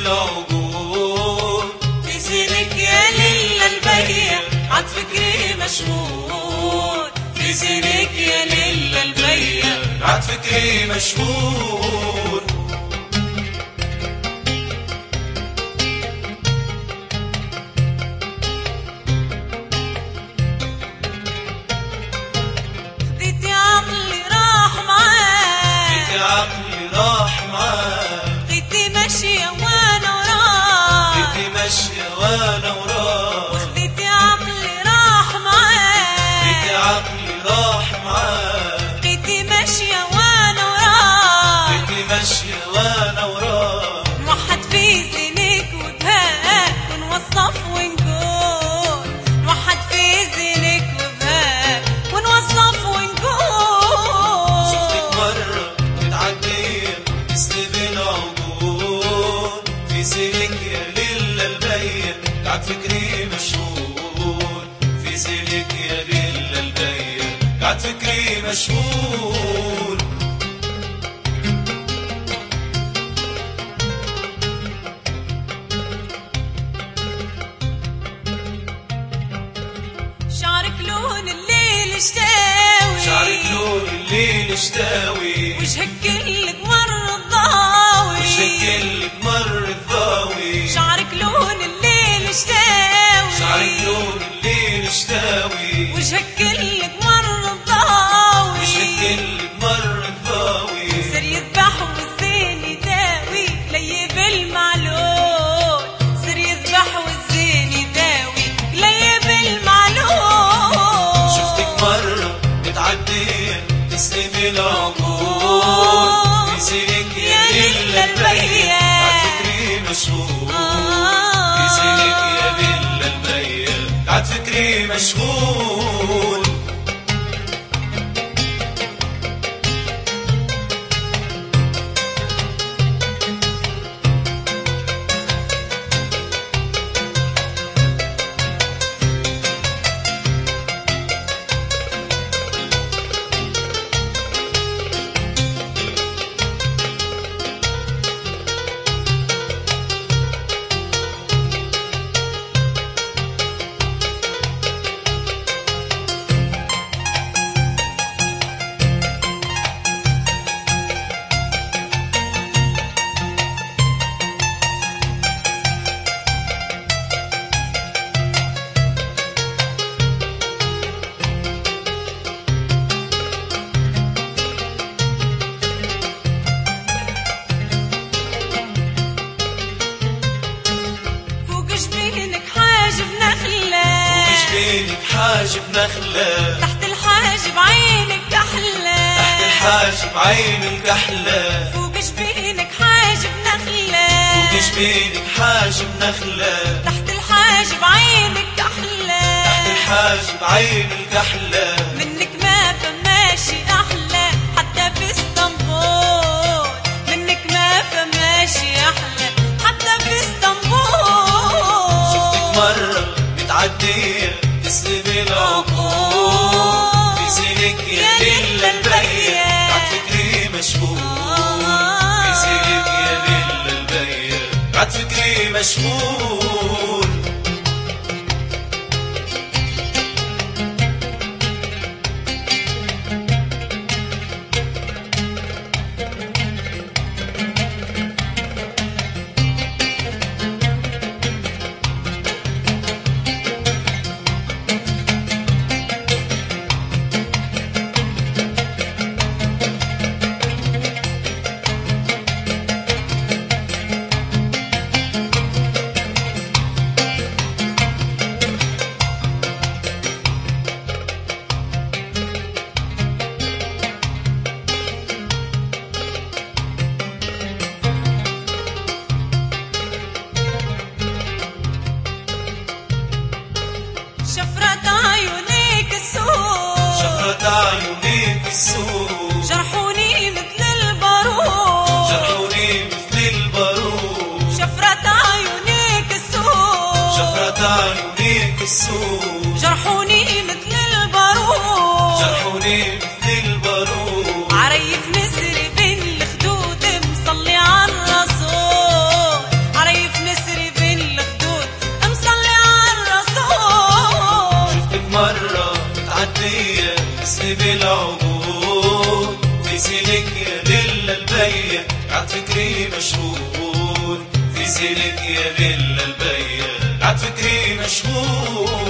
بالعقول. في سيرك يا ليلى البيا عاد فكري مشغول. في سيرك يا ليلى البيا عاد فكري مشغول. وخديتي عقلي راح معاك. خديتي عقلي راح معاك. خديتي ماشية وانا وراك. خديتي ماشية وانا وراك. نوحد في زينك وبهاك ونوصف ونقول. نوحد في زينك وبهاك ونوصف ونقول. شفتك مرة متعدية تسلب العقول. في سيرك يا ليلى البيا قعد فكري مشغول. في سيرك يا ليلى البيا قعد فكري مشغول. شعرك لون الليل اشتاوي. شعرك لون الليل اشتاوي. وجهك كلك مر الضاوي. وجهك كلك مر الضاوي. شعرك لون الليل اشتاوي. شعرك لون الليل اشتاوي. وجهك كلك مر الضاوي. وجهك كلك مر الضاوي. سر يذبح والزين يداوي لي بالمعلول. سر يذبح والزين يداوي لي بالمعلول. شفتك مرة متعدية تسلم العقول. في سيرك يا ليلى البيا قعد فكري مشغول. في سيرك يا ليلى البيا قعد فكري مشغول. عينك حاجب نخلة. تحت الحاجب عينك أحلى. تحت الحاجب عينك أحلى. فوق جبينك حاجب نخلة. فوق جبينك حاجب نخلة. تحت الحاجب عينك أحلى. تحت الحاجب عينك أحلى. منك ما فماشي أحلى حتى في اسطنبول. منك ما فماشي أحلى حتى في اسطنبول. شفتك مرة متعدية تسلب العقول. في زينك يا ليلى البيا قعد فكري مشغول. في زينك يا ليلى البيا قعد فكري مشغول. شفرة عيونيك السود. شفرة عيونيك السود. جرحوني مثل البارود. جرحوني مثل البارود. شفرة عيونيك السود. شفرة عيونيك السود. جرحوني مثل البارود. جرحوني مثل البارود. عريف نسر بين الخدود مصلي على الرسول. عريف مشغول في سيلك يا بلا البية قعد فكري مشغول في سيلك يا بلا البية قعد فكري مشغول